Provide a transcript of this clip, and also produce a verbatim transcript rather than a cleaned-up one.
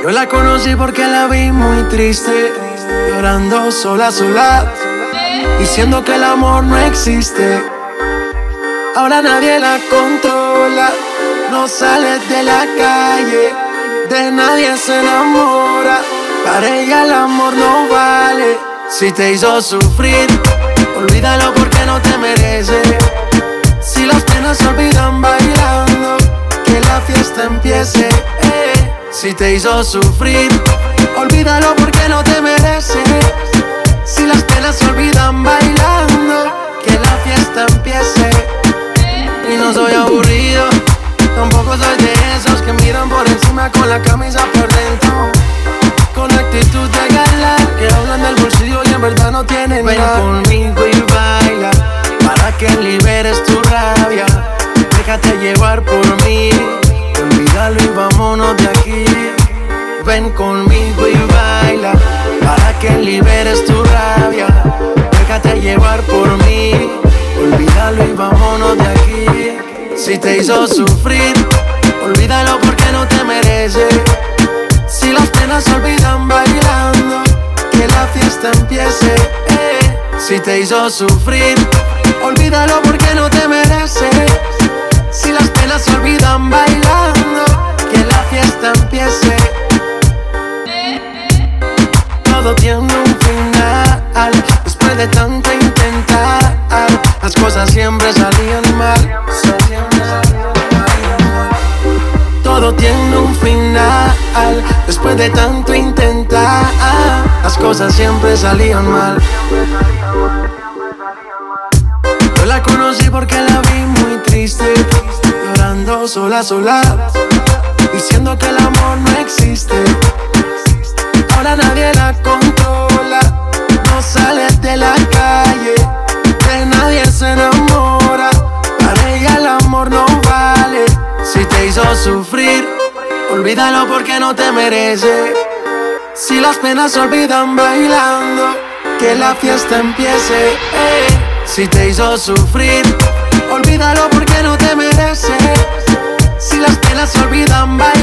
Yo la conocí porque la vi muy triste, llorando sola, sola, diciendo que el amor no existe. Ahora nadie la controla, no sale de la calle, de nadie se enamora. Para ella el amor no vale. Si te hizo sufrir, olvídalo porque no te merece. Si las penas se olvidan bailando, que la fiesta empiece. eh. Si te hizo sufrir, olvídalo porque no te merece. Si las penas se olvidan bailando, que la fiesta empiece. Y no soy aburrido, tampoco soy de esos que miran por encima con la camisa por dentro, con actitud de gala, que hablan del bolsillo y en verdad no tienen nada. Ven conmigo y baila, para que liberes tu rabia. Déjate llevar por mí, olvídalo y vámonos de aquí. Ven conmigo y baila, para que liberes tu rabia. Déjate llevar por mí, olvídalo y vámonos de aquí. Si te hizo sufrir, olvídalo porque no te merece. Si las penas se olvidan bailando, que la fiesta empiece. eh. Si te hizo sufrir, olvídalo porque no te merece. Si las penas se olvidan bailando, que la fiesta empiece. Todo tiene un final, después de tanto intentar, las cosas siempre salían mal. Todo tiene un final, después de tanto intentar, las cosas siempre salían mal. Yo la conocí porque la vi muy triste, llorando sola, sola, diciendo que el amor no existe. Ahora nadie la controla, no sale de la calle, de nadie se enamora. Para ella el amor no vale. Si te hizo sufrir, olvídalo porque no te merece. Si las penas se olvidan bailando, que la fiesta empiece. eh. Si te hizo sufrir, olvídalo porque no te merece. Si las penas se olvidan bailando,